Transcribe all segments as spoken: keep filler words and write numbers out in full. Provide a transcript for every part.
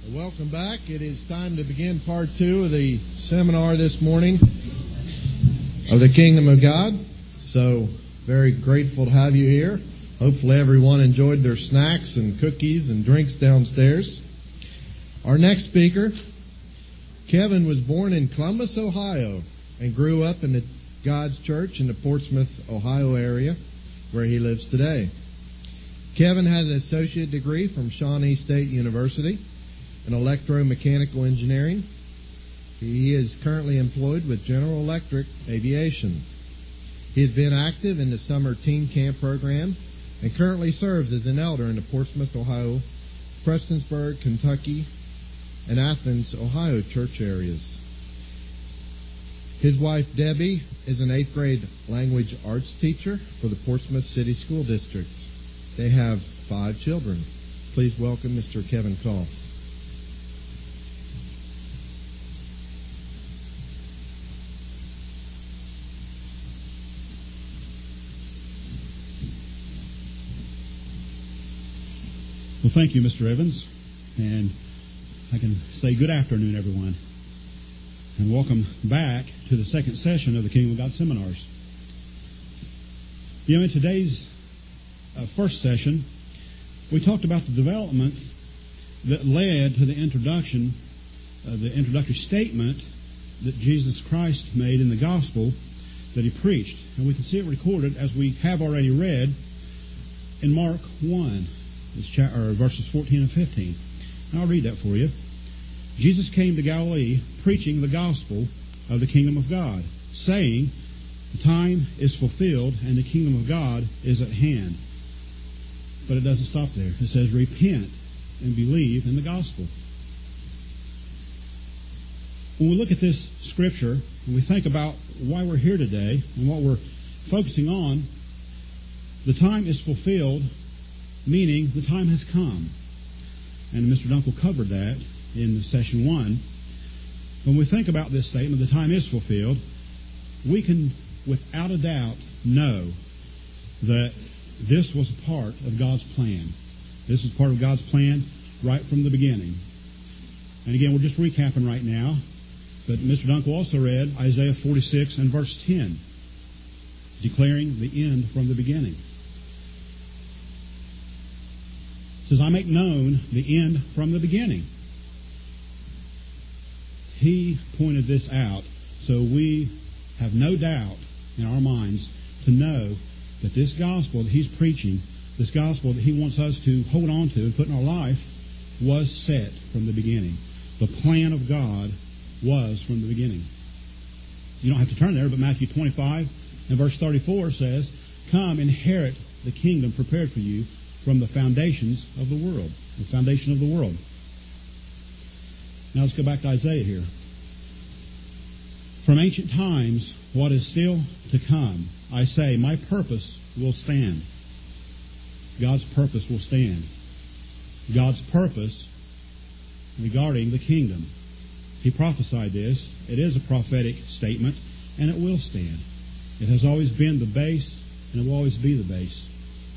Welcome back. It is time to begin part two of the seminar this morning of the Kingdom of God. So, very grateful to have you here. Hopefully everyone enjoyed their snacks and cookies and drinks downstairs. Our next speaker, Kevin, was born in Columbus, Ohio, and grew up in the God's Church in the Portsmouth, Ohio area, where he lives today. Kevin has an associate degree from Shawnee State University in electromechanical engineering. He is currently employed with General Electric Aviation. He has been active in the summer teen camp program and currently serves as an elder in the Portsmouth, Ohio, Prestonsburg, Kentucky, and Athens, Ohio church areas. His wife, Debbie, is an eighth grade language arts teacher for the Portsmouth City School District. They have five children. Please welcome Mister Kevin Call. Well, thank you, Mister Evans, and I can say good afternoon, everyone, and welcome back to the second session of the Kingdom of God seminars. You know, in today's uh, first session, we talked about the developments that led to the introduction, uh, the introductory statement that Jesus Christ made in the gospel that he preached, and we can see it recorded as we have already read in Mark one. It's cha- or verses fourteen and fifteen. And I'll read that for you. Jesus came to Galilee preaching the gospel of the kingdom of God, saying, the time is fulfilled and the kingdom of God is at hand. But it doesn't stop there. It says, repent and believe in the gospel. When we look at this scripture and we think about why we're here today and what we're focusing on, the time is fulfilled, meaning the time has come. And Mister Dunkel covered that in session one. When we think about this statement, the time is fulfilled, we can without a doubt know that this was a part of God's plan. This is part of God's plan right from the beginning. And again, we're just recapping right now, but Mister Dunkel also read Isaiah forty-six and verse ten, declaring the end from the beginning. It says, I make known the end from the beginning. He pointed this out so we have no doubt in our minds to know that this gospel that he's preaching, this gospel that he wants us to hold on to and put in our life, was set from the beginning. The plan of God was from the beginning. You don't have to turn there, but Matthew twenty-five and verse thirty-four says, come, inherit the kingdom prepared for you from the foundations of the world. The foundation of the world. Now let's go back to Isaiah here. From ancient times, what is still to come, I say, my purpose will stand. God's purpose will stand. God's purpose regarding the kingdom. He prophesied this. It is a prophetic statement, and it will stand. It has always been the base, and it will always be the base.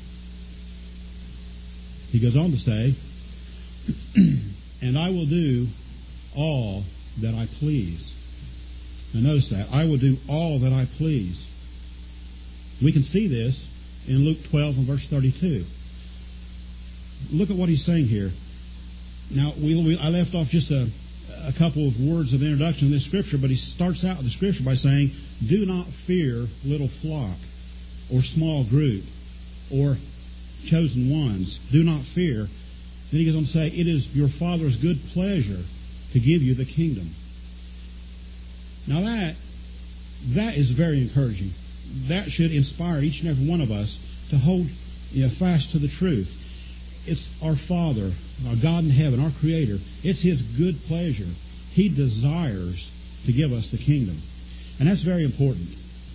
He goes on to say, and I will do all that I please. Now notice that. I will do all that I please. We can see this in Luke twelve and verse thirty-two. Look at what he's saying here. Now, we, we, I left off just a, a couple of words of introduction in this scripture, but he starts out the scripture by saying, do not fear little flock, or small group, or chosen ones. Do not fear. Then he goes on to say, it is your Father's good pleasure to give you the kingdom. Now that, that is very encouraging. That should inspire each and every one of us to hold you know, fast to the truth. It's our Father, our God in heaven, our Creator. It's His good pleasure. He desires to give us the kingdom. And that's very important.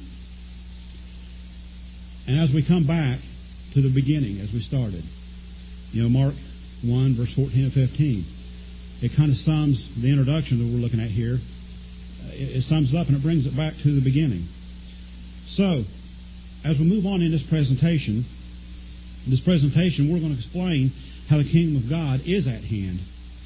And as we come back to the beginning, as we started, you know, Mark one, verse fourteen and fifteen, it kind of sums the introduction that we're looking at here. It, it sums up and it brings it back to the beginning. So, as we move on in this presentation, this presentation we're going to explain how the kingdom of God is at hand.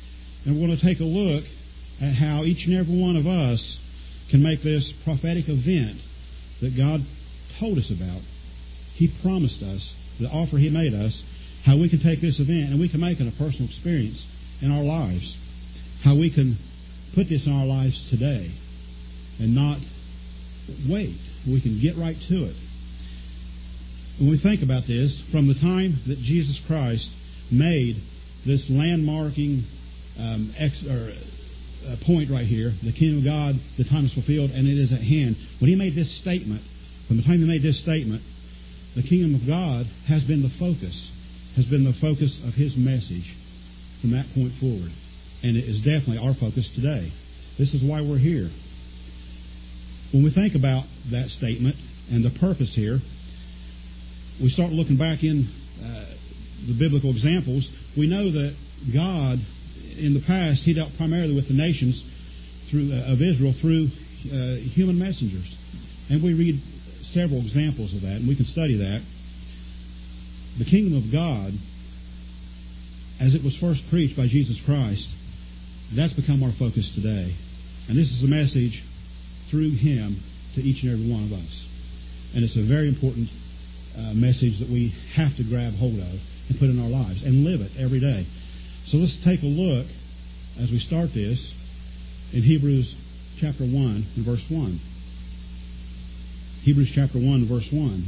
And we're going to take a look at how each and every one of us can make this prophetic event that God told us about. He promised us, the offer He made us, how we can take this event and we can make it a personal experience in our lives. How we can put this in our lives today and not wait. We can get right to it. When we think about this, from the time that Jesus Christ made this landmarking um, ex, or, uh, point right here, the kingdom of God, the time is fulfilled, and it is at hand. When He made this statement, from the time He made this statement, the kingdom of God has been the focus, has been the focus of His message from that point forward. And it is definitely our focus today. This is why we're here. When we think about that statement and the purpose here, we start looking back in uh, the biblical examples. We know that God, in the past, He dealt primarily with the nations through uh, of Israel through uh, human messengers. And we read several examples of that, and we can study that. The kingdom of God, as it was first preached by Jesus Christ, that's become our focus today. And this is a message through Him to each and every one of us. And it's a very important uh, message that we have to grab hold of and put in our lives and live it every day. So let's take a look as we start this in Hebrews chapter one and verse one. Hebrews chapter one, verse one.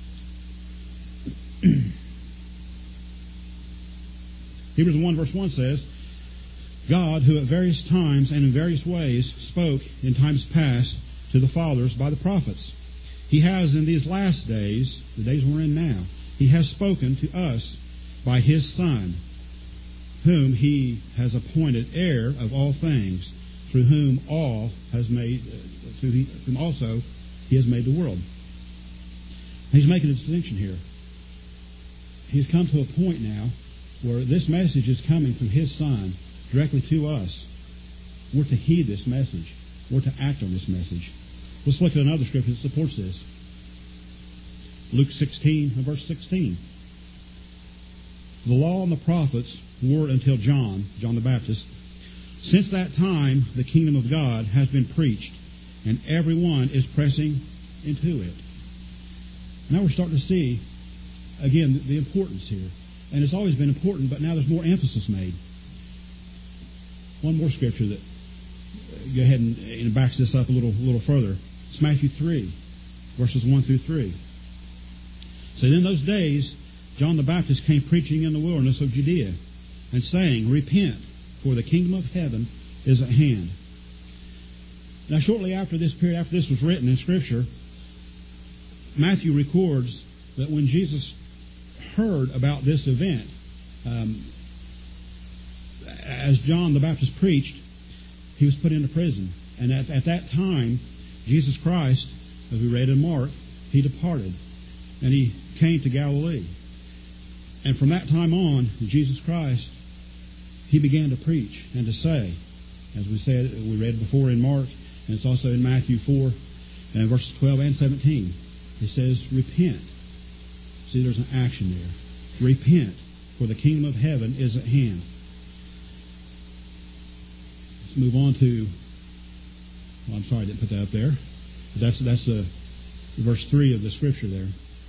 Hebrews one, verse one says, God, who at various times and in various ways spoke in times past to the fathers by the prophets, He has in these last days, the days we're in now, He has spoken to us by His Son, whom He has appointed heir of all things, through whom all has made, through whom also He has made the world. He's making a distinction here. He's come to a point now where this message is coming from His Son directly to us. We're to heed this message. We're to act on this message. Let's look at another scripture that supports this. Luke sixteen and verse sixteen. The law and the prophets were until John, John the Baptist. Since that time, the kingdom of God has been preached, and everyone is pressing into it. Now we're starting to see, again, the importance here. And it's always been important, but now there's more emphasis made. One more scripture that uh, go ahead and, and backs this up a little, little further. It's Matthew three, verses one through three. So in those days, John the Baptist came preaching in the wilderness of Judea and saying, Repent, for the kingdom of heaven is at hand. Now shortly after this period, after this was written in Scripture, Matthew records that when Jesus heard about this event, um, as John the Baptist preached, he was put into prison. And at, at that time, Jesus Christ, as we read in Mark, He departed and He came to Galilee. And from that time on, Jesus Christ, He began to preach and to say, as we said, we read before in Mark, and it's also in Matthew four, and verses twelve and seventeen. It says, Repent. See, there's an action there. Repent, for the kingdom of heaven is at hand. Let's move on to, well, I'm sorry I didn't put that up there. But that's that's uh, verse three of the scripture there.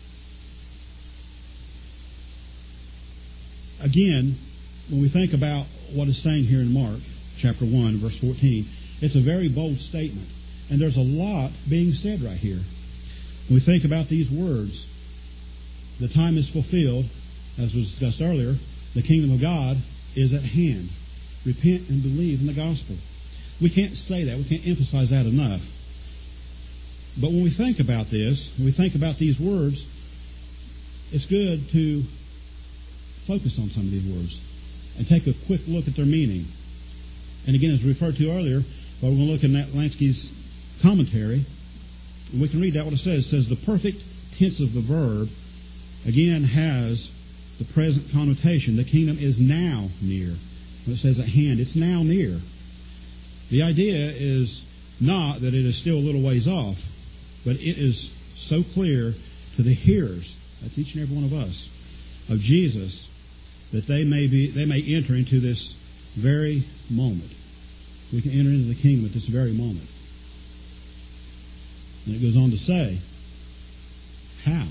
Again, when we think about what is saying here in Mark chapter one, verse fourteen, it's a very bold statement. And there's a lot being said right here. When we think about these words, the time is fulfilled, as was discussed earlier, the kingdom of God is at hand. Repent and believe in the gospel. We can't say that. We can't emphasize that enough. But when we think about this, when we think about these words, it's good to focus on some of these words and take a quick look at their meaning. And again, as referred to earlier, well, we're going to look in that Lansky's commentary, and we can read that what it says. It says, the perfect tense of the verb, again, has the present connotation. The kingdom is now near. When it says at hand, it's now near. The idea is not that it is still a little ways off, but it is so clear to the hearers, that's each and every one of us, of Jesus, that they may be they may enter into this very moment. We can enter into the kingdom at this very moment. And it goes on to say, how?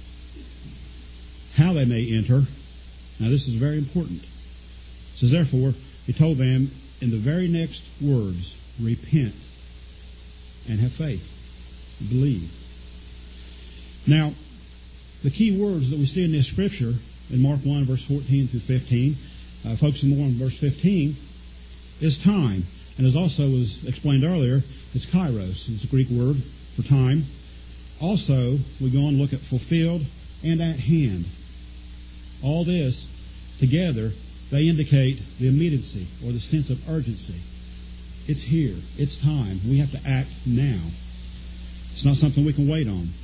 How they may enter. Now this is very important. It says, therefore, he told them in the very next words, repent and have faith. Believe. Now, the key words that we see in this scripture, in Mark one, verse fourteen through fifteen, uh, focusing more on verse fifteen, is time. And as also was explained earlier, it's kairos. It's a Greek word for time. Also, we go on and look at fulfilled and at hand. All this together, they indicate the immediacy or the sense of urgency. It's here. It's time. We have to act now. It's not something we can wait on.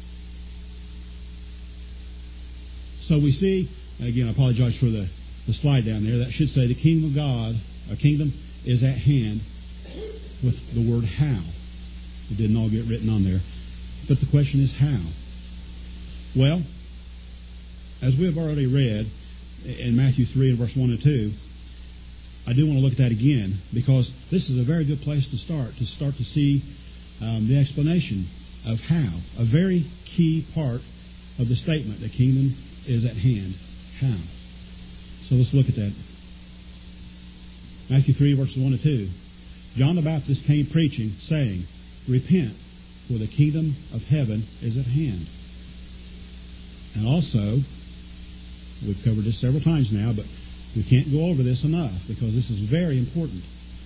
So we see, again, I apologize for the, the slide down there. That should say the kingdom of God, a kingdom is at hand with the word how. It didn't all get written on there. But the question is how? Well, as we have already read in Matthew three and verse one and two, I do want to look at that again because this is a very good place to start, to start to see um, the explanation of how. A very key part of the statement, the kingdom is at hand. How? So let's look at that. Matthew three, verses one and two. John the Baptist came preaching, saying, repent, for the kingdom of heaven is at hand. And also, we've covered this several times now, but we can't go over this enough because this is very important.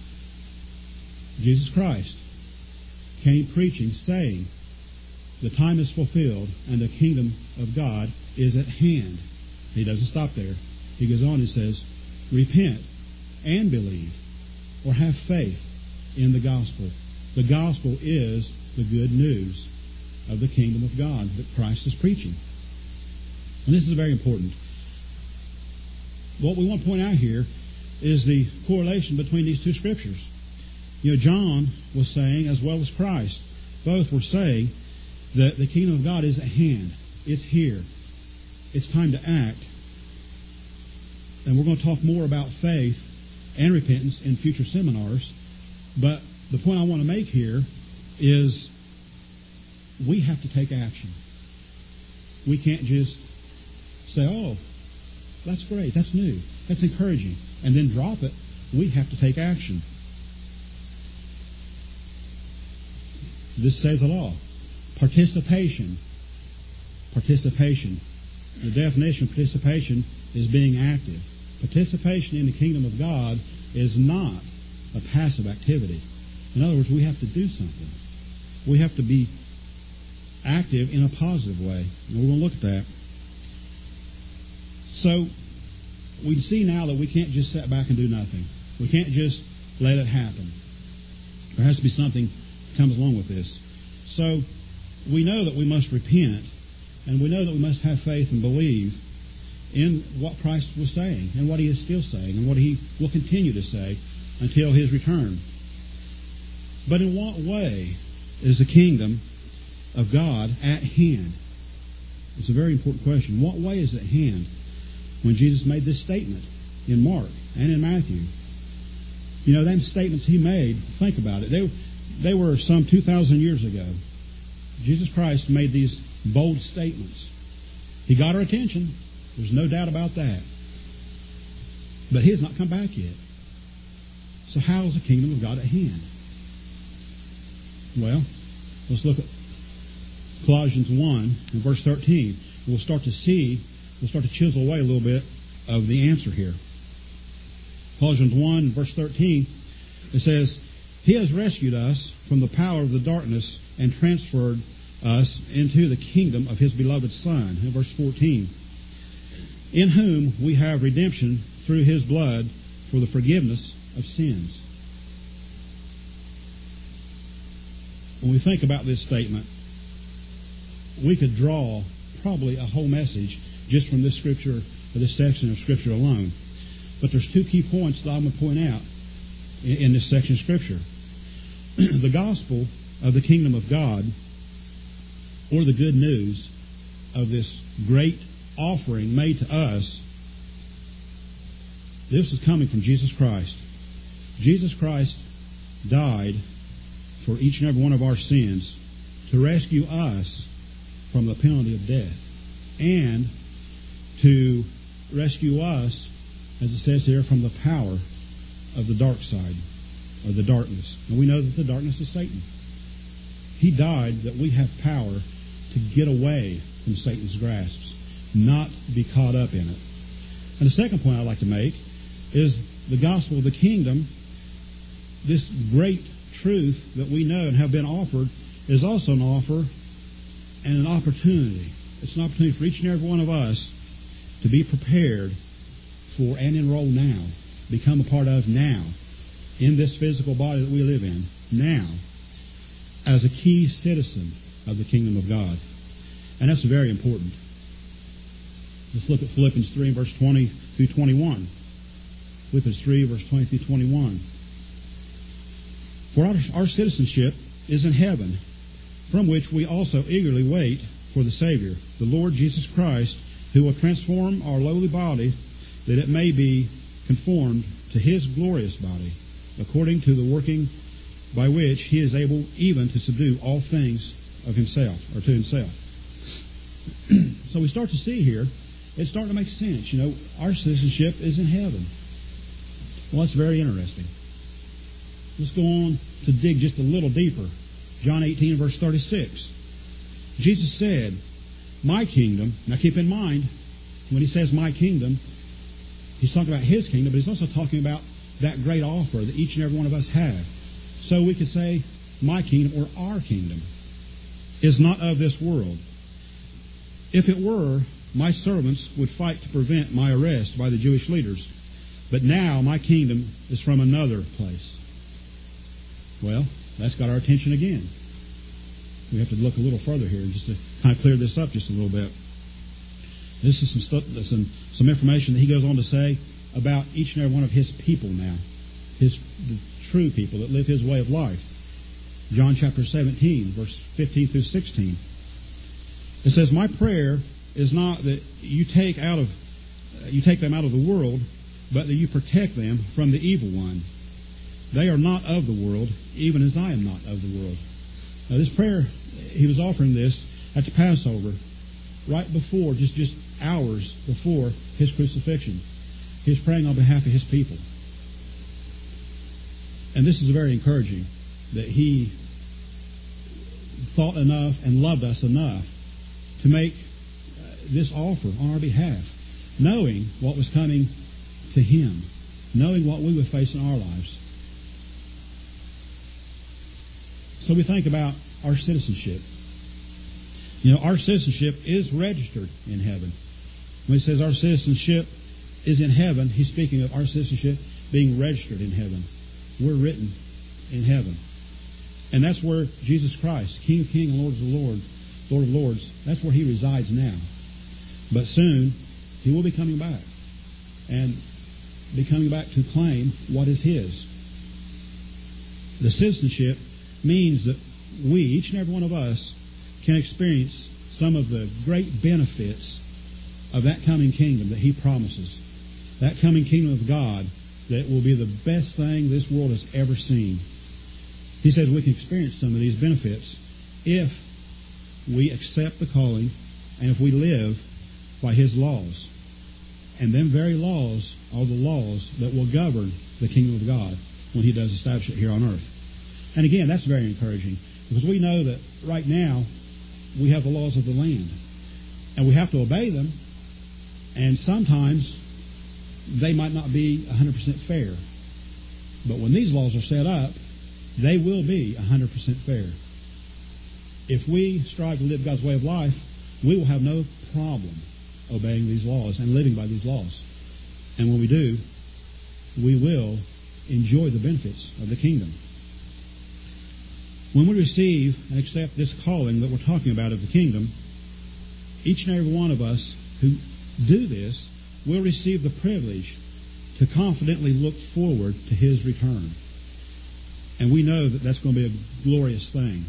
Jesus Christ came preaching, saying, the time is fulfilled and the kingdom of God is at hand. He doesn't stop there. He goes on and says, repent and believe or have faith in the gospel. The gospel is the good news of the kingdom of God that Christ is preaching. And this is very important. What we want to point out here is the correlation between these two scriptures. You know, John was saying, as well as Christ, both were saying that the kingdom of God is at hand. It's here. It's time to act. And we're going to talk more about faith and repentance in future seminars. But the point I want to make here is we have to take action. We can't just say, oh, that's great, that's new, that's encouraging, and then drop it. We have to take action. This says it all. Participation. Participation. The definition of participation is being active. Participation in the kingdom of God is not a passive activity. In other words, we have to do something. We have to be active in a positive way. And we're going to look at that. So, we see now that we can't just sit back and do nothing. We can't just let it happen. There has to be something that comes along with this. So, we know that we must repent, and we know that we must have faith and believe in what Christ was saying, and what He is still saying, and what He will continue to say until His return. But in what way is the kingdom of God at hand? It's a very important question. What way is it at hand? When Jesus made this statement in Mark and in Matthew. You know, them statements He made, think about it, they, they were some two thousand years ago. Jesus Christ made these bold statements. He got our attention. There's no doubt about that. But He has not come back yet. So how is the kingdom of God at hand? Well, let's look at Colossians one and verse thirteen. We'll start to see We'll start to chisel away a little bit of the answer here. Colossians one, verse thirteen, it says, He has rescued us from the power of the darkness and transferred us into the kingdom of His beloved Son. In verse fourteen, in whom we have redemption through His blood for the forgiveness of sins. When we think about this statement, we could draw probably a whole message just from this scripture, or this section of scripture alone. But there's two key points that I'm going to point out in, in this section of scripture. The gospel of the kingdom of God, or the good news of this great offering made to us, This is coming from Jesus Christ. Jesus Christ died for each and every one of our sins to rescue us from the penalty of death and to rescue us, as it says here, from the power of the dark side, or the darkness. And we know that the darkness is Satan. He died that we have power to get away from Satan's grasps, not be caught up in it. And the second point I'd like to make is the gospel of the kingdom. This great truth that we know and have been offered is also an offer and an opportunity. It's an opportunity for each and every one of us to be prepared for and enroll now, become a part of now, in this physical body that we live in, now, as a key citizen of the kingdom of God. And that's very important. Let's look at Philippians three, verse twenty through twenty-one. Philippians three, verse twenty through twenty-one. For our, our citizenship is in heaven, from which we also eagerly wait for the Savior, the Lord Jesus Christ, who will transform our lowly body, that it may be conformed to His glorious body, according to the working by which He is able even to subdue all things of Himself, or to Himself. So we start to see here, it's starting to make sense. You know, our citizenship is in heaven. Well, that's very interesting. Let's go on to dig just a little deeper. John eighteen, verse thirty-six. Jesus said, my kingdom, now keep in mind, when He says my kingdom, He's talking about His kingdom, but He's also talking about that great offer that each and every one of us have. So we could say, my kingdom, or our kingdom, is not of this world. If it were, my servants would fight to prevent my arrest by the Jewish leaders. But now my kingdom is from another place. Well, that's got our attention again. We have to look a little further here just to kind of clear this up just a little bit. This is some stuff, some some information that he goes on to say about each and every one of His people now, His the true people that live His way of life. John chapter seventeen, verse fifteen through sixteen. It says, my prayer is not that you take out of you take them out of the world, but that you protect them from the evil one. They are not of the world, even as I am not of the world. Now this prayer, he was offering this at the Passover, right before, just, just hours before His crucifixion. He was praying on behalf of His people. And this is very encouraging, that He thought enough and loved us enough to make this offer on our behalf, knowing what was coming to Him, knowing what we would face in our lives. So we think about our citizenship. You know, our citizenship is registered in heaven. When He says our citizenship is in heaven, He's speaking of our citizenship being registered in heaven. We're written in heaven. And that's where Jesus Christ, King of Kings and Lord of Lords, Lord of Lords, that's where He resides now. But soon, He will be coming back. And be coming back to claim what is His. The citizenship means that we, each and every one of us, can experience some of the great benefits of that coming kingdom that He promises. That coming kingdom of God that will be the best thing this world has ever seen. He says we can experience some of these benefits if we accept the calling and if we live by His laws. And them very laws are the laws that will govern the kingdom of God when He does establish it here on earth. And again, that's very encouraging, because we know that right now we have the laws of the land, and we have to obey them, and sometimes they might not be one hundred percent fair. But when these laws are set up, they will be one hundred percent fair. If we strive to live God's way of life, we will have no problem obeying these laws and living by these laws. And when we do, we will enjoy the benefits of the kingdom. When we receive and accept this calling that we're talking about of the kingdom, each and every one of us who do this will receive the privilege to confidently look forward to His return. And we know that that's going to be a glorious thing.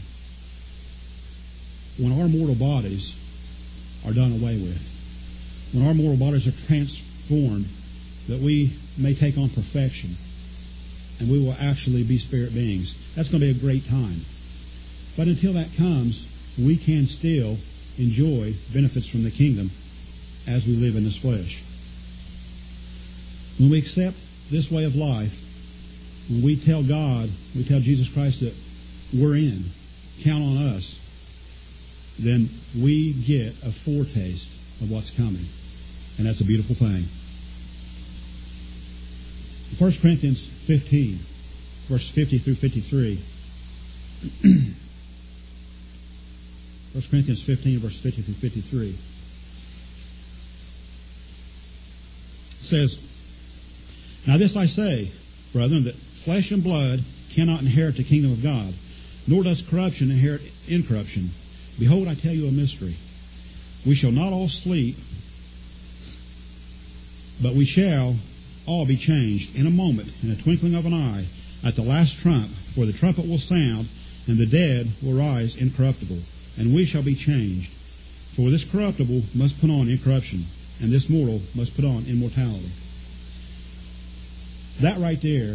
When our mortal bodies are done away with, when our mortal bodies are transformed that we may take on perfection, and we will actually be spirit beings. That's going to be a great time. But until that comes, we can still enjoy benefits from the kingdom as we live in this flesh. When we accept this way of life, when we tell God, we tell Jesus Christ that we're in, count on us, then we get a foretaste of what's coming. And that's a beautiful thing. First Corinthians fifteen, verse fifty through fifty-three. First Corinthians fifteen, verse fifty through fifty-three. It says, "Now this I say, brethren, that flesh and blood cannot inherit the kingdom of God, nor does corruption inherit incorruption. Behold, I tell you a mystery. We shall not all sleep, but we shall all be changed in a moment, in a twinkling of an eye, at the last trump. For the trumpet will sound, and the dead will rise incorruptible, and we shall be changed. For this corruptible must put on incorruption, and this mortal must put on immortality." That right there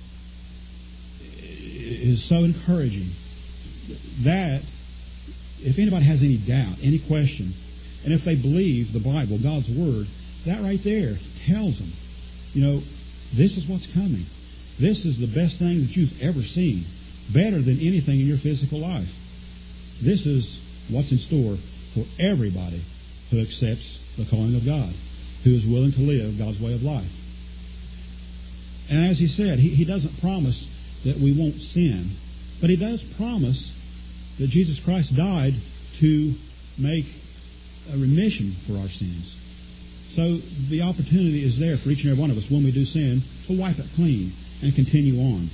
is so encouraging. That, if anybody has any doubt, any question, and if they believe the Bible, God's Word, that right there tells them, you know, this is what's coming. This is the best thing that you've ever seen, better than anything in your physical life. This is what's in store for everybody who accepts the calling of God, who is willing to live God's way of life. And as he said, he, he doesn't promise that we won't sin, but he does promise that Jesus Christ died to make a remission for our sins. So the opportunity is there for each and every one of us when we do sin to wipe it clean and continue on.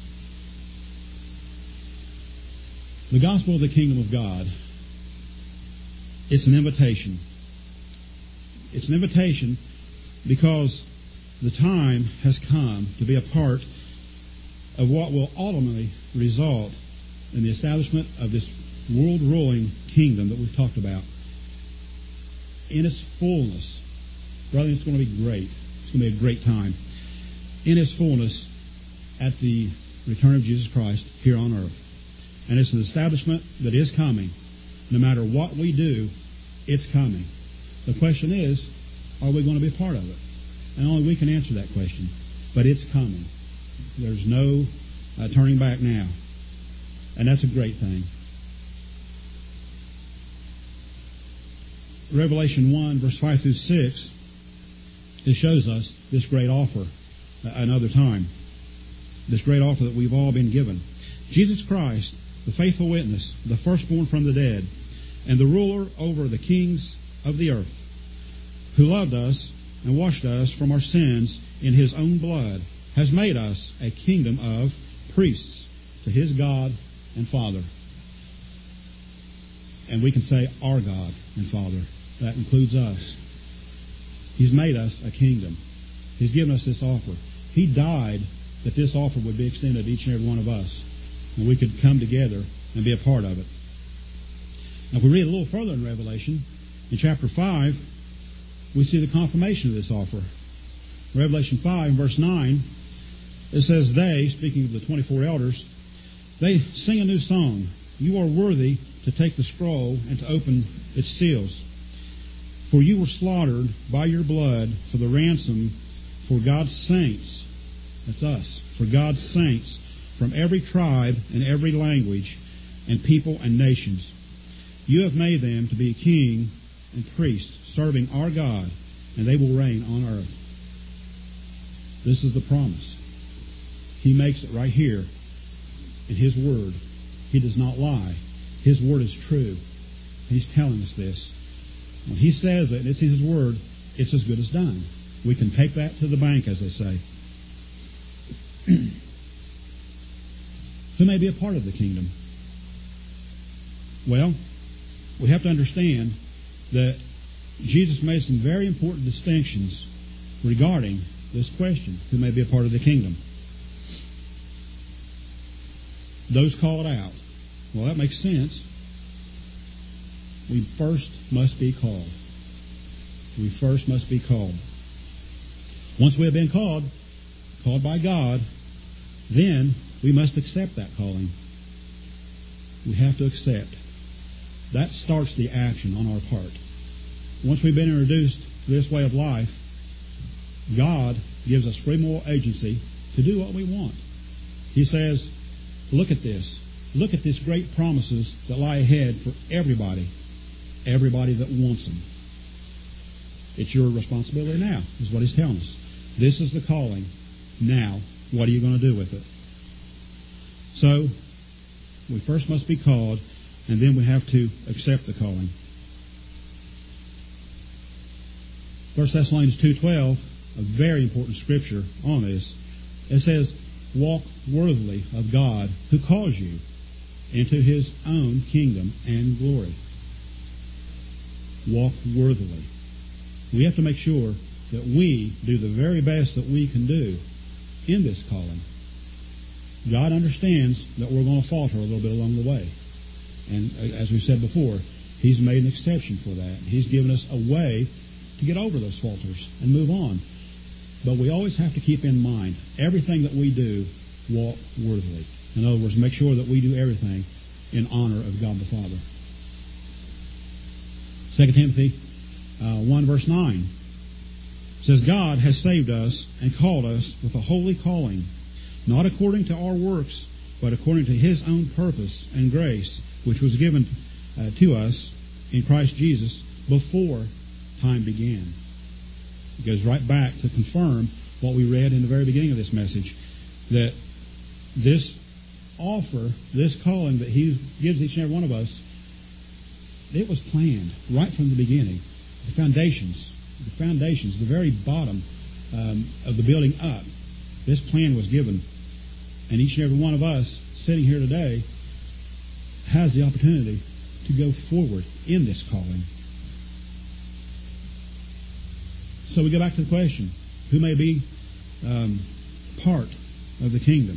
The gospel of the kingdom of God, it's an invitation. It's an invitation because the time has come to be a part of what will ultimately result in the establishment of this world-ruling kingdom that we've talked about. In its fullness, brother, it's going to be great. It's going to be a great time. In its fullness at the return of Jesus Christ here on earth. And it's an establishment that is coming. No matter what we do, it's coming. The question is, are we going to be a part of it? And only we can answer that question. But it's coming. There's no uh, turning back now. And that's a great thing. Revelation one, verse five through six, it shows us this great offer another time. This great offer that we've all been given. Jesus Christ, the faithful witness, the firstborn from the dead, and the ruler over the kings of the earth, who loved us and washed us from our sins in his own blood, has made us a kingdom of priests to his God and Father. And we can say our God and Father. That includes us. He's made us a kingdom. He's given us this offer. He died that this offer would be extended to each and every one of us, and we could come together and be a part of it. Now, if we read a little further in Revelation, in chapter five, we see the confirmation of this offer. Revelation five, verse nine, it says, "They," speaking of the twenty-four elders, "they sing a new song. You are worthy to take the scroll and to open its seals. For you were slaughtered by your blood for the ransom for God's saints," that's us, "for God's saints from every tribe and every language and people and nations. You have made them to be a king and priest, serving our God, and they will reign on earth." This is the promise. He makes it right here in his word. He does not lie. His word is true. He's telling us this. When he says it, and it's in his word, it's as good as done. We can take that to the bank, as they say. Who may be a part of the kingdom? Well, we have to understand that Jesus made some very important distinctions regarding this question, who may be a part of the kingdom. Those called out. Well, that makes sense. We first must be called. We first must be called. Once we have been called, called by God, then we must accept that calling. We have to accept. That starts the action on our part. Once we've been introduced to this way of life, God gives us free moral agency to do what we want. He says, look at this. Look at these great promises that lie ahead for everybody. Everybody that wants them. It's your responsibility now, is what he's telling us. This is the calling. Now, what are you going to do with it? So, we first must be called, and then we have to accept the calling. First Thessalonians two twelve, a very important scripture on this. It says, walk worthily of God who calls you into his own kingdom and glory. Walk worthily. We have to make sure that we do the very best that we can do in this calling. God understands that we're going to falter a little bit along the way. And as we've said before, he's made an exception for that. He's given us a way to get over those falters and move on. But we always have to keep in mind, everything that we do, walk worthily. In other words, make sure that we do everything in honor of God the Father. Second Timothy uh, one verse nine says, God has saved us and called us with a holy calling, not according to our works, but according to his own purpose and grace, which was given uh, to us in Christ Jesus before time began. It goes right back to confirm what we read in the very beginning of this message, that this offer, this calling that he gives each and every one of us, it was planned right from the beginning. The foundations, the foundations, the very bottom um, of the building up, this plan was given. And each and every one of us sitting here today has the opportunity to go forward in this calling. So we go back to the question, who may be um, part of the kingdom?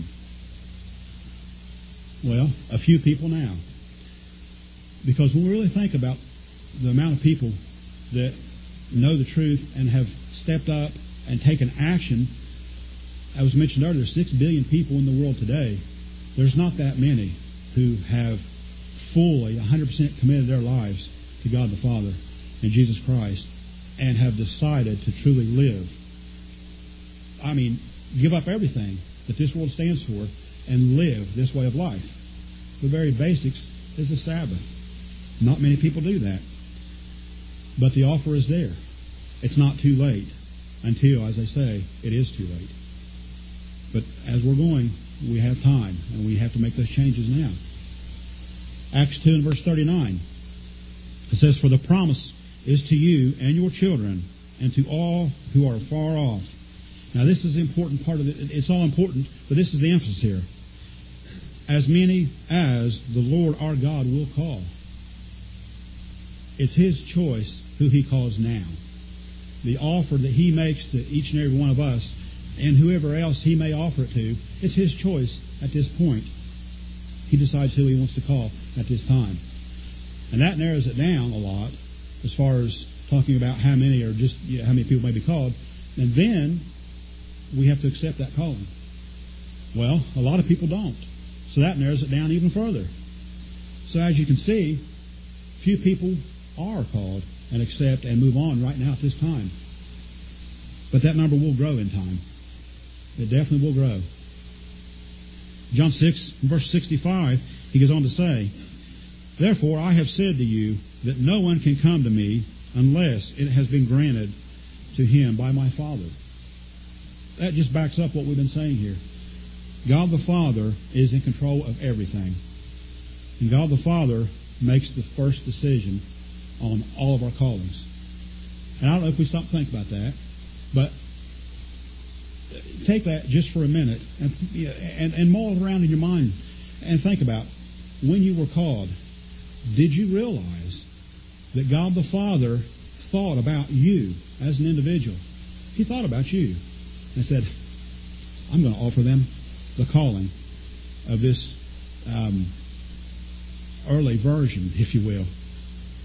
Well, a few people now. Because when we really think about the amount of people that know the truth and have stepped up and taken action, as was mentioned earlier, six billion people in the world today, there's not that many who have fully, one hundred percent committed their lives to God the Father and Jesus Christ and have decided to truly live. I mean, give up everything that this world stands for and live this way of life. The very basics is the Sabbath. Not many people do that. But the offer is there. It's not too late until, as I say, it is too late. But as we're going, we have time, and we have to make those changes now. Acts two and verse thirty-nine. It says, for the promise is to you and your children and to all who are far off. Now this is the important part of it. It's all important, but this is the emphasis here. As many as the Lord our God will call. It's his choice who he calls now. The offer that he makes to each and every one of us and whoever else he may offer it to, it's his choice at this point. He decides who he wants to call at this time. And that narrows it down a lot as far as talking about how many or just you know, how many people may be called. And then we have to accept that calling. Well, a lot of people don't. So that narrows it down even further. So as you can see, few people are called and accept and move on right now at this time. But that number will grow in time. It definitely will grow. John six, verse sixty-five, he goes on to say, therefore I have said to you that no one can come to me unless it has been granted to him by my Father. That just backs up what we've been saying here. God the Father is in control of everything. And God the Father makes the first decision on all of our callings. And I don't know if we stop to think about that, but take that just for a minute and, and, and mull it around in your mind and think about when you were called, did you realize that God the Father thought about you as an individual? He thought about you and said, I'm going to offer them the calling of this um, early version, if you will.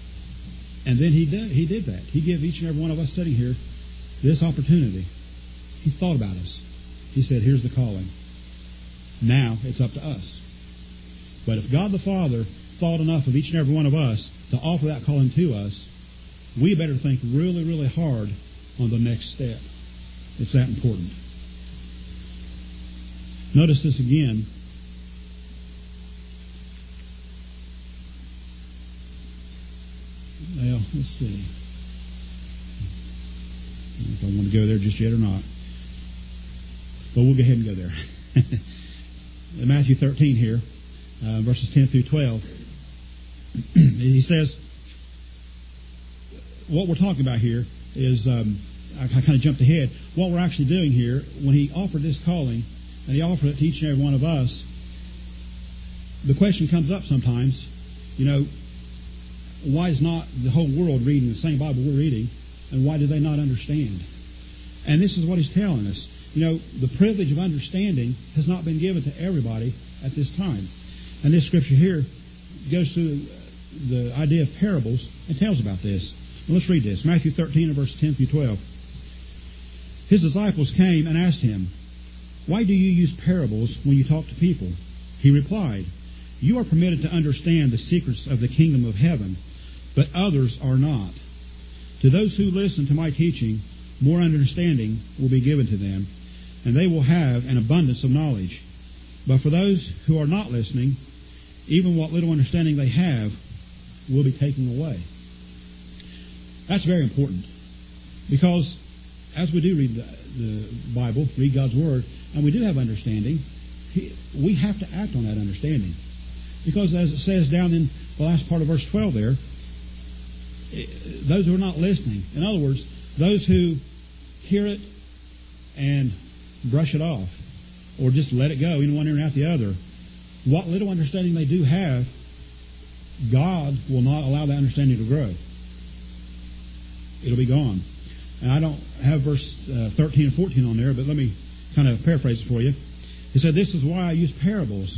And then he did, he did that. He gave each and every one of us sitting here this opportunity He thought about us. He said, here's the calling. Now it's up to us. But if God the Father thought enough of each and every one of us to offer that calling to us, we better think really, really hard on the next step. It's that important. Notice this again. Well, let's see. I don't know if I want to go there just yet or not. But we'll go ahead and go there. In Matthew thirteen here, uh, verses ten through twelve, he says, what we're talking about here is, um, I, I kind of jumped ahead. What we're actually doing here, when he offered this calling, and he offered it to each and every one of us, the question comes up sometimes, you know, why is not the whole world reading the same Bible we're reading, and why do they not understand? And this is what he's telling us. You know, the privilege of understanding has not been given to everybody at this time. And this scripture here goes through the idea of parables and tells about this. Well, let's read this. Matthew thirteen, and verse ten through twelve. His disciples came and asked him, "Why do you use parables when you talk to people?" He replied, "You are permitted to understand the secrets of the kingdom of heaven, but others are not. To those who listen to my teaching, more understanding will be given to them, and they will have an abundance of knowledge. But for those who are not listening, even what little understanding they have will be taken away." That's very important, because as we do read the, the Bible, read God's Word, and we do have understanding, we have to act on that understanding. Because as it says down in the last part of verse twelve there, those who are not listening, in other words, those who hear it and brush it off, or just let it go in one ear and out the other, what little understanding they do have, God will not allow that understanding to grow. It'll be gone. And I don't have verse uh, thirteen and fourteen on there, but let me kind of paraphrase it for you. He said, "This is why I use parables,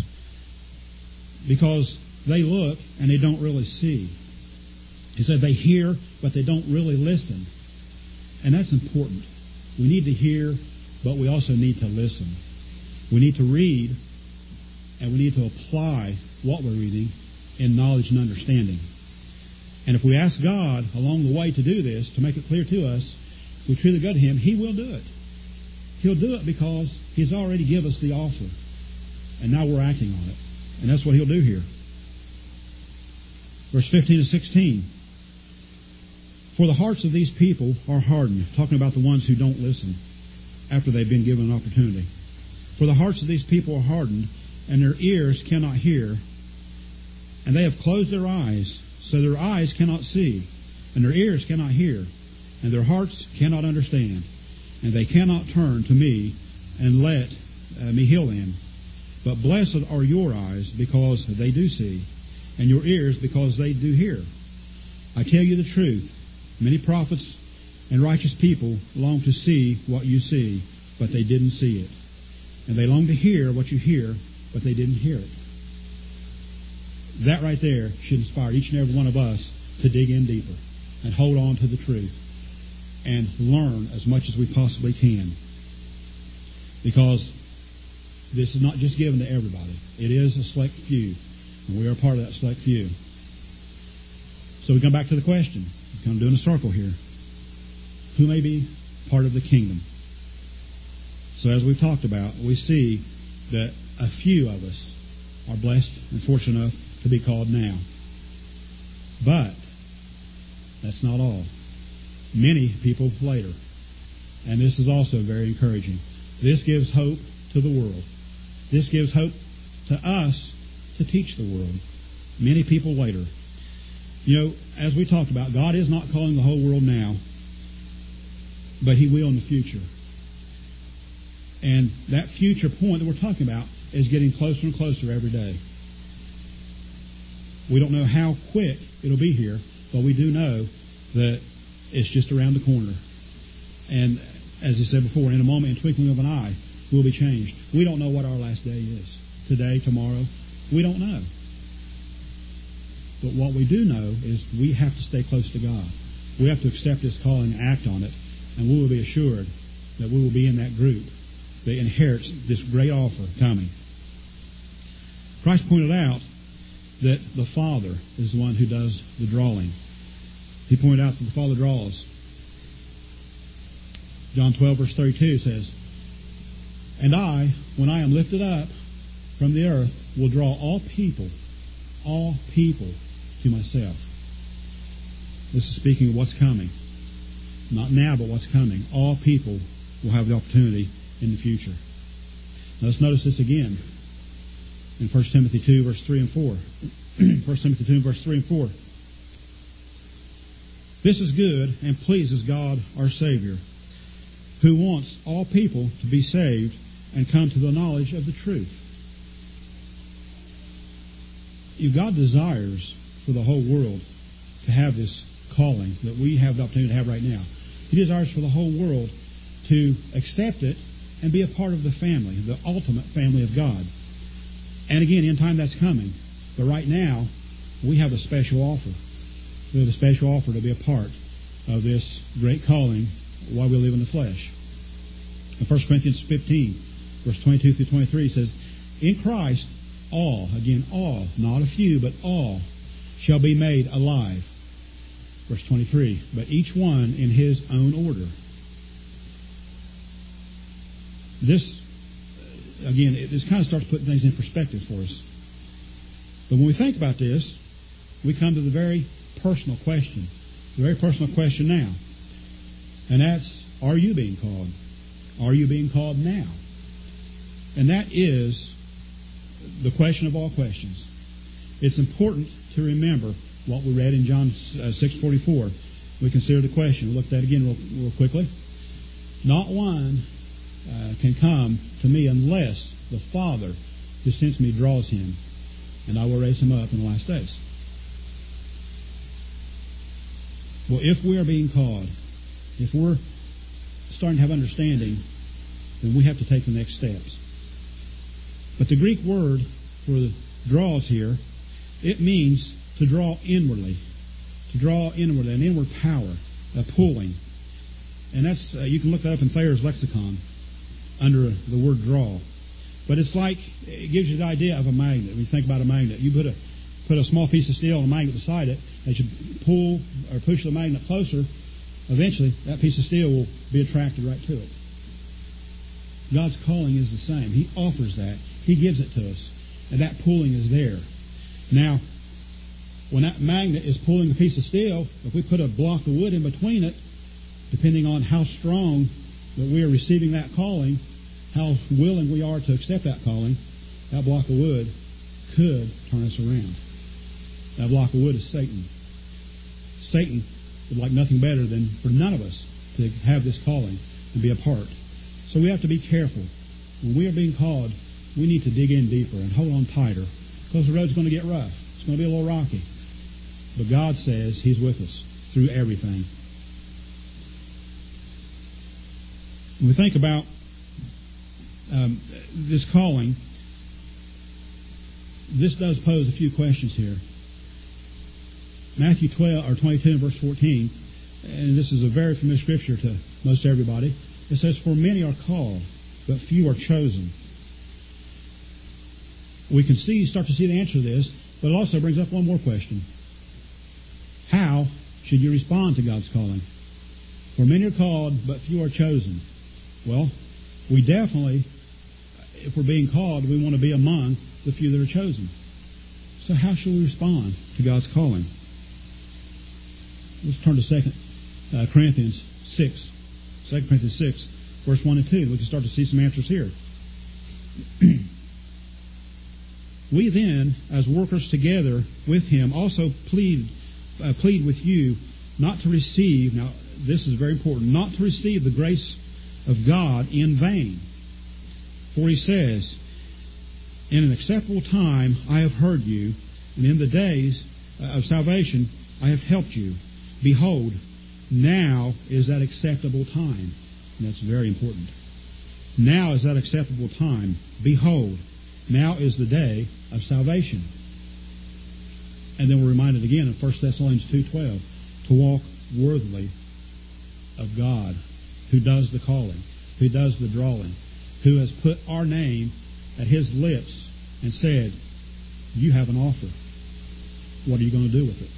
because they look and they don't really see." He said they hear, but they don't really listen. And that's important. We need to hear, but we also need to listen. We need to read, and we need to apply what we're reading in knowledge and understanding. And if we ask God along the way to do this, to make it clear to us, if we truly go to Him, He will do it. He'll do it because He's already given us the offer. And now we're acting on it. And that's what He'll do here. Verse fifteen and sixteen. "For the hearts of these people are hardened," talking about the ones who don't listen after they've been given an opportunity. "For the hearts of these people are hardened, and their ears cannot hear, and they have closed their eyes, so their eyes cannot see, and their ears cannot hear, and their hearts cannot understand, and they cannot turn to me and let uh, me heal them. But blessed are your eyes, because they do see, and your ears, because they do hear. I tell you the truth, many prophets and righteous people long to see what you see, but they didn't see it. And they long to hear what you hear, but they didn't hear it." That right there should inspire each and every one of us to dig in deeper and hold on to the truth and learn as much as we possibly can. Because this is not just given to everybody. It is a select few, and we are part of that select few. So we come back to the question. We're kind of doing a circle here. Who may be part of the kingdom? So as we've talked about, we see that a few of us are blessed and fortunate enough to be called now. But that's not all. Many people later. And this is also very encouraging. This gives hope to the world. This gives hope to us to teach the world. Many people later. You know, as we talked about, God is not calling the whole world now, but He will in the future. And that future point that we're talking about is getting closer and closer every day. We don't know how quick it'll be here, but we do know that it's just around the corner. And as I said before, in a moment, in twinkling of an eye, we'll be changed. We don't know what our last day is. Today, tomorrow, we don't know. But what we do know is we have to stay close to God. We have to accept His calling and act on it, and we will be assured that we will be in that group that inherits this great offer coming. Christ pointed out that the Father is the one who does the drawing. He pointed out that the Father draws. John twelve, verse thirty-two says, "And I, when I am lifted up from the earth, will draw all people, all people to myself." This is speaking of what's coming. Not now, but what's coming. All people will have the opportunity in the future. Now let's notice this again in First Timothy two, verse three and four. First Timothy two, verse three and four. "This is good and pleases God our Savior, who wants all people to be saved and come to the knowledge of the truth." If God desires for the whole world to have this calling that we have the opportunity to have right now. He desires for the whole world to accept it and be a part of the family, the ultimate family of God. And again, in time that's coming. But right now, we have a special offer. We have a special offer to be a part of this great calling while we live in the flesh. In First Corinthians fifteen, verse twenty-two through twenty-three says, "In Christ, all," again, all, not a few, but all, "shall be made alive." Verse twenty-three, "But each one in his own order." This, again, it, this kind of starts putting things in perspective for us. But when we think about this, we come to the very personal question, the very personal question now. And that's, are you being called? Are you being called now? And that is the question of all questions. It's important to remember what we read in John six forty-four. We consider the question. We'll look at that again real, real quickly. "Not one uh, can come to me unless the Father who sends me draws him, and I will raise him up in the last days." Well, if we are being called, if we're starting to have understanding, then we have to take the next steps. But the Greek word for the draws here, it means to draw inwardly, to draw inwardly, an inward power, a pulling. And that's, uh, you can look that up in Thayer's lexicon under the word draw. But it's like, it gives you the idea of a magnet. When you think about a magnet, you put a put a small piece of steel and a magnet beside it, as you pull or push the magnet closer, eventually that piece of steel will be attracted right to it. God's calling is the same. He offers that. He gives it to us. And that pulling is there. Now, when that magnet is pulling a piece of steel, if we put a block of wood in between it, depending on how strong that we are receiving that calling, how willing we are to accept that calling, that block of wood could turn us around. That block of wood is Satan. Satan would like nothing better than for none of us to have this calling and be a part. So we have to be careful. When we are being called, we need to dig in deeper and hold on tighter, because the road's going to get rough. It's going to be a little rocky. But God says He's with us through everything. When we think about um, this calling, this does pose a few questions here. Matthew twelve or twenty-two and verse fourteen, and this is a very familiar scripture to most everybody. It says, "For many are called, but few are chosen." We can see, start to see the answer to this, but it also brings up one more question. How should you respond to God's calling? For many are called, but few are chosen. Well, we definitely, if we're being called, we want to be among the few that are chosen. So how should we respond to God's calling? Let's turn to Second uh, Corinthians six. Second Corinthians six, verse one and two. We can start to see some answers here. "We then, as workers together with him, also plead uh, plead with you not to receive," now this is very important, "not to receive the grace of God in vain. For he says, in an acceptable time I have heard you, and in the days of salvation I have helped you. Behold, now is that acceptable time." And that's very important. Now is that acceptable time. Behold, now is the day of salvation. And then we're reminded again in First Thessalonians two twelve to walk worthily of God who does the calling. who does the drawing, who has put our name at his lips and said, you have an offer. What are you going to do with it?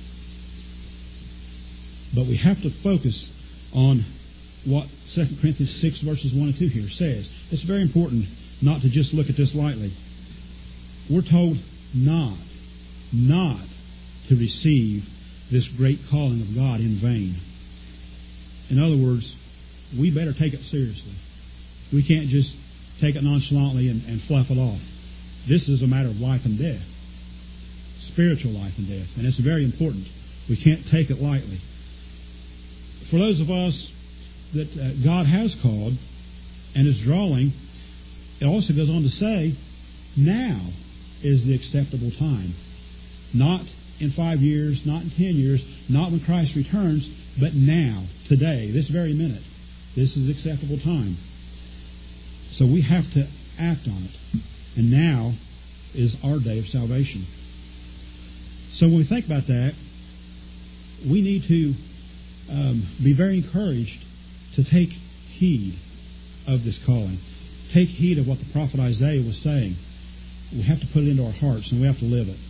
But we have to focus on what Second Corinthians six verses one and two here says. It's very important not to just look at this lightly. We're told not, not to receive this great calling of God in vain. In other words, we better take it seriously. We can't just take it nonchalantly and, and fluff it off. This is a matter of life and death, spiritual life and death, and it's very important. We can't take it lightly. For those of us that uh, God has called and is drawing, it also goes on to say, now is the acceptable time. Not in five years, not in ten years, not when Christ returns, but now, today, this very minute. This is acceptable time. So we have to act on it. And now is our day of salvation. So when we think about that, we need to um, be very encouraged to take heed of this calling. Take heed of what the prophet Isaiah was saying. We have to put it into our hearts and we have to live it.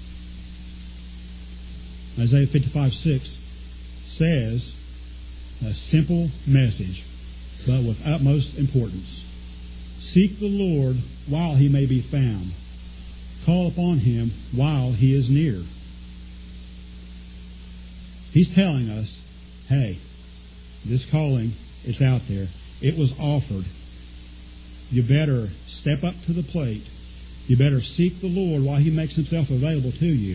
Isaiah fifty-five six says a simple message, but with utmost importance. Seek the Lord while he may be found. Call upon him while he is near. He's telling us, hey, this calling, it's out there. It was offered. You better step up to the plate. You better seek the Lord while he makes himself available to you.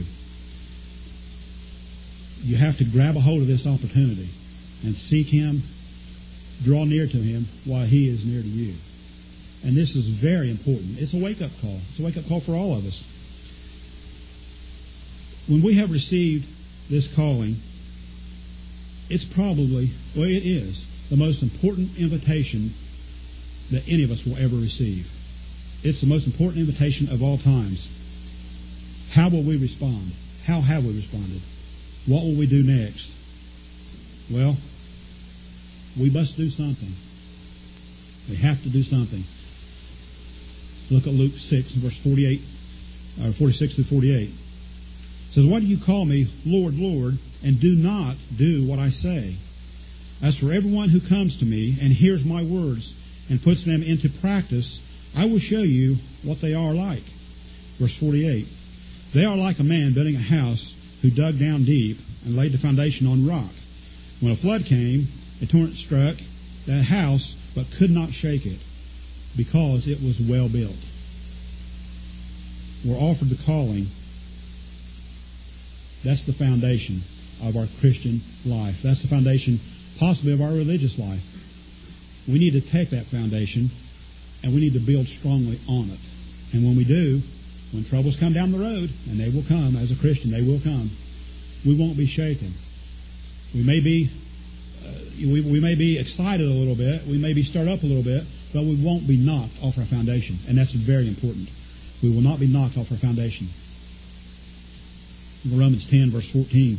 You have to grab a hold of this opportunity and seek him, draw near to him while he is near to you. And this is very important. It's a wake-up call. It's a wake-up call for all of us. When we have received this calling, it's probably, well, it is the most important invitation that any of us will ever receive. It's the most important invitation of all times. How will we respond? How have we responded? What will we do next? Well, we must do something. We have to do something. Look at Luke six, verse forty-eight, or forty-six through forty-eight. It says, why do you call me Lord, Lord, and do not do what I say? As for everyone who comes to me and hears my words and puts them into practice, I will show you what they are like. Verse forty-eight. They are like a man building a house who dug down deep and laid the foundation on rock. When a flood came, a torrent struck that house, but could not shake it, because it was well built. We're offered the calling. That's the foundation of our Christian life. That's the foundation, possibly, of our religious life. We need to take that foundation and we need to build strongly on it. And when we do, when troubles come down the road, and they will come, as a Christian, they will come, we won't be shaken. We may be, uh, we, we may be excited a little bit, we may be stirred up a little bit, but we won't be knocked off our foundation. And that's very important. We will not be knocked off our foundation. Romans ten, verse fourteen.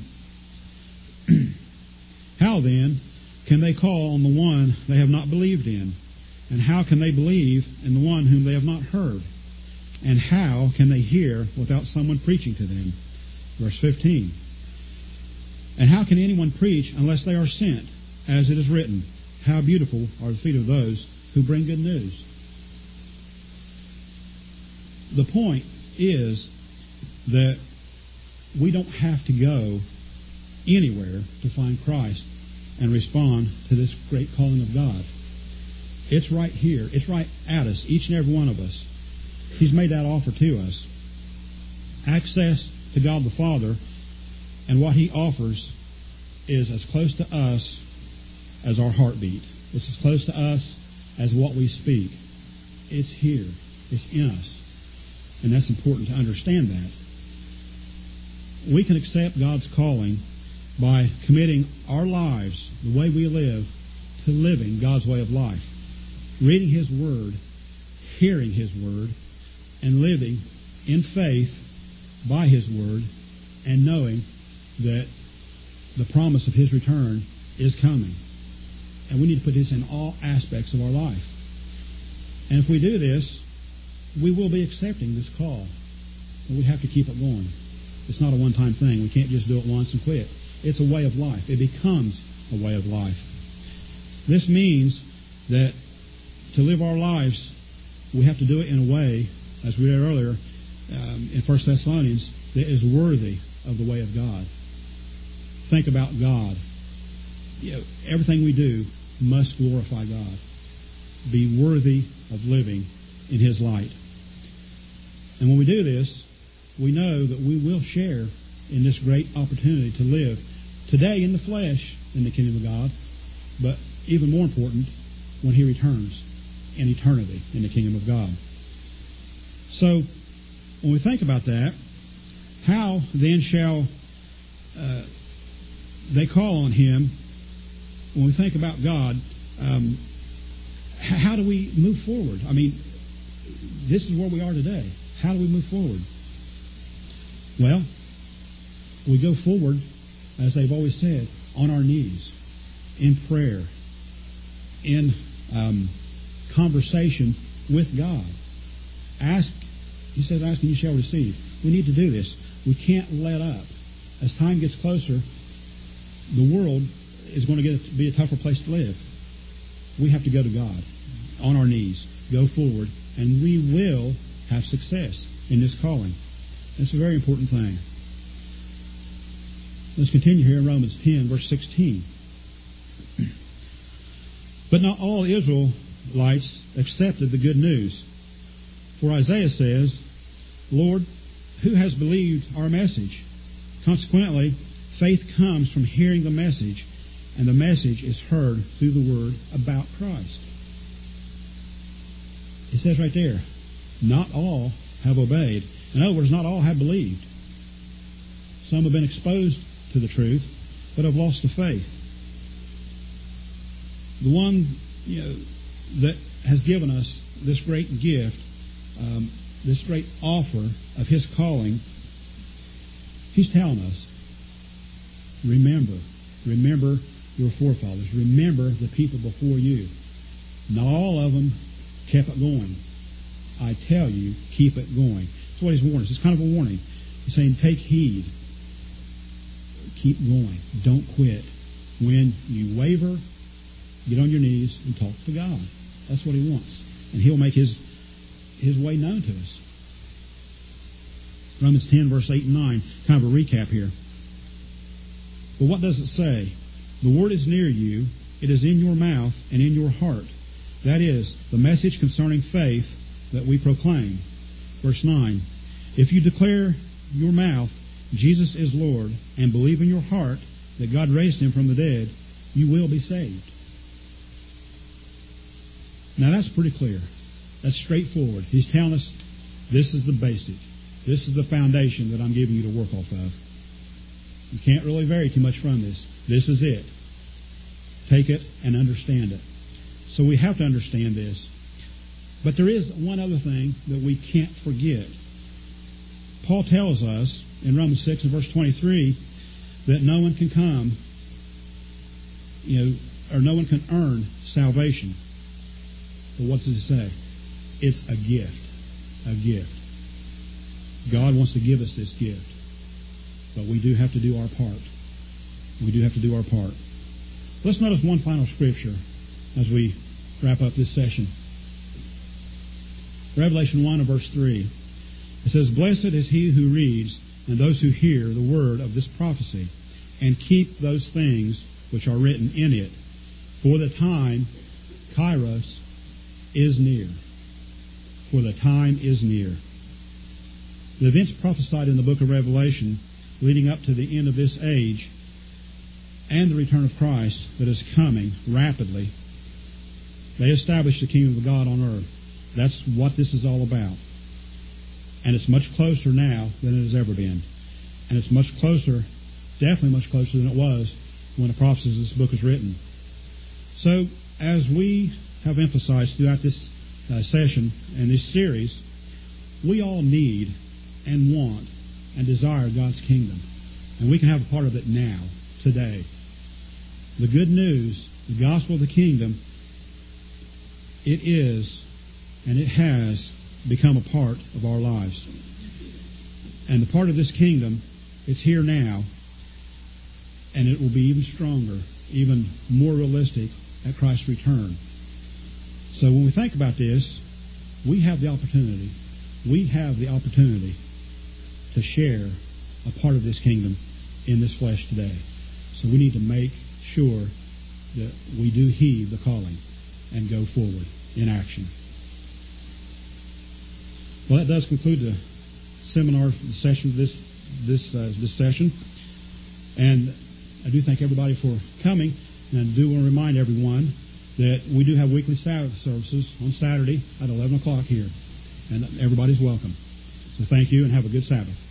How then can they call on the one they have not believed in? And how can they believe in the one whom they have not heard? And how can they hear without someone preaching to them? Verse fifteen. And how can anyone preach unless they are sent? As it is written, how beautiful are the feet of those who bring good news. The point is that we don't have to go anywhere to find Christ and respond to this great calling of God. It's right here. It's right at us, each and every one of us. He's made that offer to us. Access to God the Father, and what He offers is as close to us as our heartbeat. It's as close to us as what we speak. It's here. It's in us. And that's important to understand that. We can accept God's calling by committing our lives, the way we live, to living God's way of life. Reading His Word, hearing His Word, and living in faith by His Word, and knowing that the promise of His return is coming. And we need to put this in all aspects of our life. And if we do this, we will be accepting this call. But we have to keep it going. It's not a one-time thing. We can't just do it once and quit. It's a way of life. It becomes a way of life. This means that to live our lives, we have to do it in a way, as we read earlier um, in First Thessalonians, that is worthy of the way of God. Think about God. You know, everything we do must glorify God. Be worthy of living in His light. And when we do this, we know that we will share in this great opportunity to live today in the flesh in the kingdom of God, but even more important, when He returns in eternity in the kingdom of God. So, when we think about that, how then shall uh, they call on Him? When we think about God, um, how do we move forward? I mean, this is where we are today. How do we move forward? Well, we go forward, as they've always said, on our knees, in prayer, in um, conversation with God. Ask, He says, ask and you shall receive. We need to do this. We can't let up. As time gets closer, the world is going to get to be a tougher place to live. We have to go to God on our knees, go forward, and we will have success in this calling. That's a very important thing. Let's continue here in Romans ten, verse sixteen. But not all Israelites accepted the good news. For Isaiah says, Lord, who has believed our message? Consequently, faith comes from hearing the message, and the message is heard through the word about Christ. It says right there, not all have obeyed. In other words, not all have believed. Some have been exposed to the truth, but have lost the faith. The one, you know, that has given us this great gift, um, this great offer of His calling, He's telling us, remember, remember your forefathers. Remember the people before you. Not all of them kept it going. I tell you, keep it going. That's what He's warning us. It's kind of a warning. He's saying, take heed. Keep going. Don't quit. When you waver, get on your knees and talk to God. That's what He wants. And He'll make His, His way known to us. Romans ten, verse eight and nine, kind of a recap here. But what does it say? The word is near you. It is in your mouth and in your heart. That is, the message concerning faith that we proclaim. Verse nine, if you declare your mouth, Jesus is Lord, and believe in your heart that God raised Him from the dead, you will be saved. Now that's pretty clear. That's straightforward. He's telling us this is the basic. This is the foundation that I'm giving you to work off of. You can't really vary too much from this. This is it. Take it and understand it. So we have to understand this. But there is one other thing that we can't forget. Paul tells us in Romans six and verse twenty-three that no one can come, you know, or no one can earn salvation. But what does it say? It's a gift. A gift. God wants to give us this gift. But we do have to do our part. We do have to do our part. Let's notice one final scripture as we wrap up this session. Revelation one and verse three. It says, blessed is he who reads and those who hear the word of this prophecy and keep those things which are written in it. For the time, Kairos, is near. For the time is near. The events prophesied in the book of Revelation leading up to the end of this age and the return of Christ that is coming rapidly, they establish the kingdom of God on earth. That's what this is all about. And it's much closer now than it has ever been. And it's much closer, definitely much closer than it was when the prophecies of this book was written. So, as we have emphasized throughout this uh, session and this series, we all need and want and desire God's kingdom. And we can have a part of it now, today. The good news The gospel of the kingdom, it is and it has become a part of our lives. And the part of this kingdom, it's here now, and it will be even stronger, even more realistic at Christ's return. So when we think about this, we have the opportunity, we have the opportunity to share a part of this kingdom in this flesh today. So we need to make sure that we do heed the calling and go forward in action. Well, that does conclude the seminar session, this this uh, this session, and I do thank everybody for coming, and I do want to remind everyone that we do have weekly Sabbath services on Saturday at eleven o'clock here, and everybody's welcome. So thank you, and have a good Sabbath.